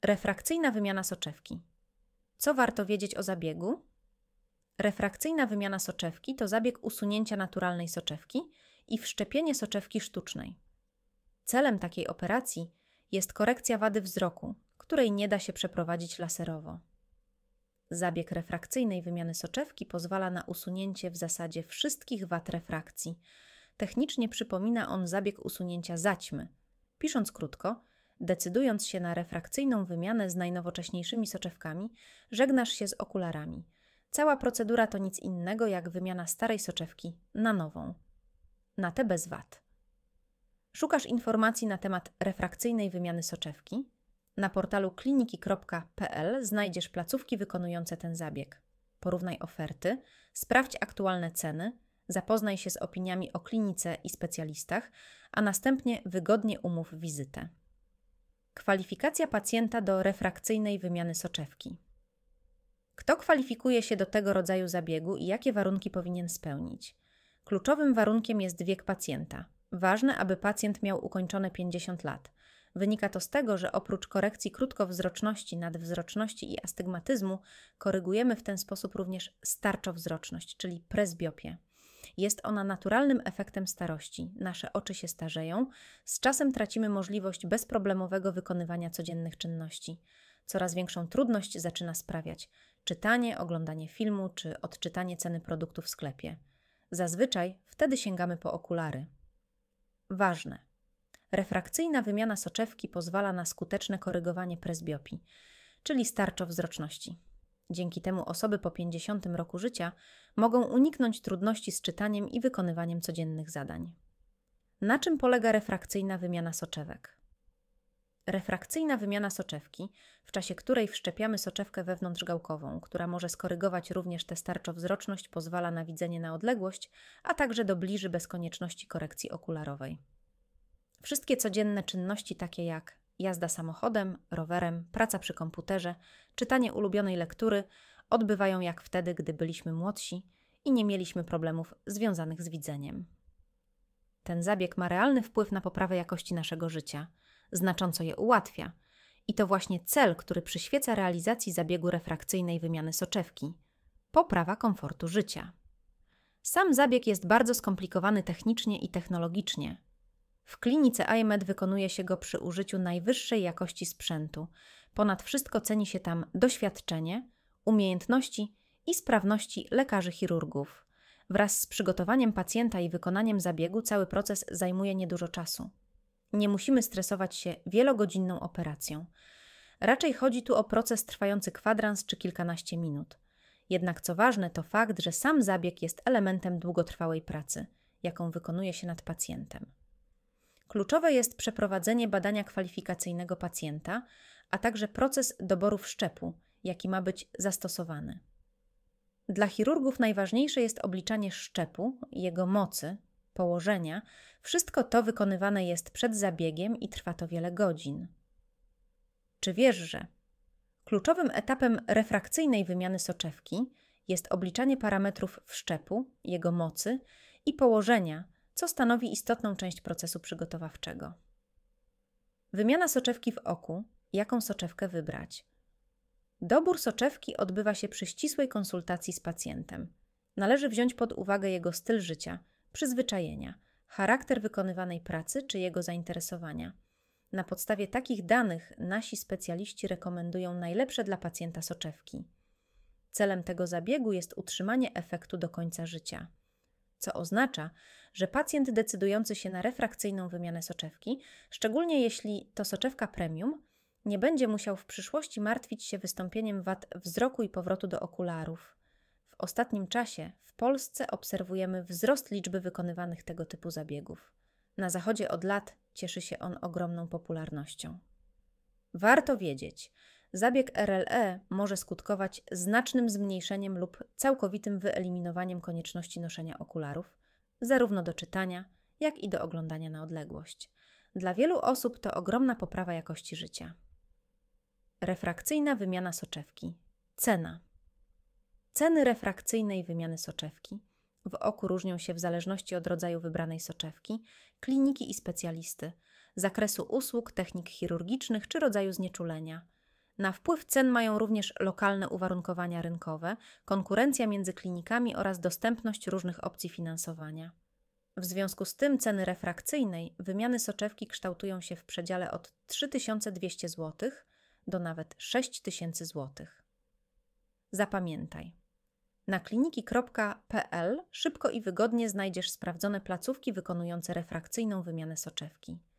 Refrakcyjna wymiana soczewki. Co warto wiedzieć o zabiegu? Refrakcyjna wymiana soczewki to zabieg usunięcia naturalnej soczewki i wszczepienie soczewki sztucznej. Celem takiej operacji jest korekcja wady wzroku, której nie da się przeprowadzić laserowo. Zabieg refrakcyjnej wymiany soczewki pozwala na usunięcie w zasadzie wszystkich wad refrakcji. Technicznie przypomina on zabieg usunięcia zaćmy. Pisząc krótko, decydując się na refrakcyjną wymianę z najnowocześniejszymi soczewkami, żegnasz się z okularami. Cała procedura to nic innego jak wymiana starej soczewki na nową. Na tę bez wad. Szukasz informacji na temat refrakcyjnej wymiany soczewki? Na portalu kliniki.pl znajdziesz placówki wykonujące ten zabieg. Porównaj oferty, sprawdź aktualne ceny, zapoznaj się z opiniami o klinice i specjalistach, a następnie wygodnie umów wizytę. Kwalifikacja pacjenta do refrakcyjnej wymiany soczewki. Kto kwalifikuje się do tego rodzaju zabiegu i jakie warunki powinien spełnić? Kluczowym warunkiem jest wiek pacjenta. Ważne, aby pacjent miał ukończone 50 lat. Wynika to z tego, że oprócz korekcji krótkowzroczności, nadwzroczności i astygmatyzmu, korygujemy w ten sposób również starczowzroczność, czyli prezbiopię. Jest ona naturalnym efektem starości. Nasze oczy się starzeją, z czasem tracimy możliwość bezproblemowego wykonywania codziennych czynności. Coraz większą trudność zaczyna sprawiać czytanie, oglądanie filmu czy odczytanie ceny produktu w sklepie. Zazwyczaj wtedy sięgamy po okulary. Ważne. Refrakcyjna wymiana soczewki pozwala na skuteczne korygowanie prezbiopii, czyli starczowzroczności. Dzięki temu osoby po 50 roku życia mogą uniknąć trudności z czytaniem i wykonywaniem codziennych zadań. Na czym polega refrakcyjna wymiana soczewek? Refrakcyjna wymiana soczewki, w czasie której wszczepiamy soczewkę wewnątrzgałkową, która może skorygować również tę starczowzroczność, pozwala na widzenie na odległość, a także dobliży bez konieczności korekcji okularowej. Wszystkie codzienne czynności takie jak jazda samochodem, rowerem, praca przy komputerze, czytanie ulubionej lektury odbywają jak wtedy, gdy byliśmy młodsi i nie mieliśmy problemów związanych z widzeniem. Ten zabieg ma realny wpływ na poprawę jakości naszego życia, znacząco je ułatwia i to właśnie cel, który przyświeca realizacji zabiegu refrakcyjnej wymiany soczewki – poprawa komfortu życia. Sam zabieg jest bardzo skomplikowany technicznie i technologicznie. W klinice iMed wykonuje się go przy użyciu najwyższej jakości sprzętu. Ponad wszystko ceni się tam doświadczenie, umiejętności i sprawności lekarzy chirurgów. Wraz z przygotowaniem pacjenta i wykonaniem zabiegu cały proces zajmuje niedużo czasu. Nie musimy stresować się wielogodzinną operacją. Raczej chodzi tu o proces trwający kwadrans czy kilkanaście minut. Jednak co ważne, to fakt, że sam zabieg jest elementem długotrwałej pracy, jaką wykonuje się nad pacjentem. Kluczowe jest przeprowadzenie badania kwalifikacyjnego pacjenta, a także proces doboru wszczepu, jaki ma być zastosowany. Dla chirurgów najważniejsze jest obliczanie szczepu, jego mocy, położenia. Wszystko to wykonywane jest przed zabiegiem i trwa to wiele godzin. Czy wiesz, że kluczowym etapem refrakcyjnej wymiany soczewki jest obliczanie parametrów wszczepu, jego mocy i położenia, co stanowi istotną część procesu przygotowawczego. Wymiana soczewki w oku. Jaką soczewkę wybrać? Dobór soczewki odbywa się przy ścisłej konsultacji z pacjentem. Należy wziąć pod uwagę jego styl życia, przyzwyczajenia, charakter wykonywanej pracy czy jego zainteresowania. Na podstawie takich danych nasi specjaliści rekomendują najlepsze dla pacjenta soczewki. Celem tego zabiegu jest utrzymanie efektu do końca życia, co oznacza, że pacjent decydujący się na refrakcyjną wymianę soczewki, szczególnie jeśli to soczewka premium, nie będzie musiał w przyszłości martwić się wystąpieniem wad wzroku i powrotu do okularów. W ostatnim czasie w Polsce obserwujemy wzrost liczby wykonywanych tego typu zabiegów. Na Zachodzie od lat cieszy się on ogromną popularnością. Warto wiedzieć, zabieg RLE może skutkować znacznym zmniejszeniem lub całkowitym wyeliminowaniem konieczności noszenia okularów, zarówno do czytania, jak i do oglądania na odległość. Dla wielu osób to ogromna poprawa jakości życia. Refrakcyjna wymiana soczewki. Cena. Ceny refrakcyjnej wymiany soczewki w oku różnią się w zależności od rodzaju wybranej soczewki, kliniki i specjalisty, zakresu usług, technik chirurgicznych czy rodzaju znieczulenia. Na wpływ cen mają również lokalne uwarunkowania rynkowe, konkurencja między klinikami oraz dostępność różnych opcji finansowania. W związku z tym ceny refrakcyjnej wymiany soczewki kształtują się w przedziale od 3200 zł do nawet 6000 zł. Zapamiętaj. Na kliniki.pl szybko i wygodnie znajdziesz sprawdzone placówki wykonujące refrakcyjną wymianę soczewki.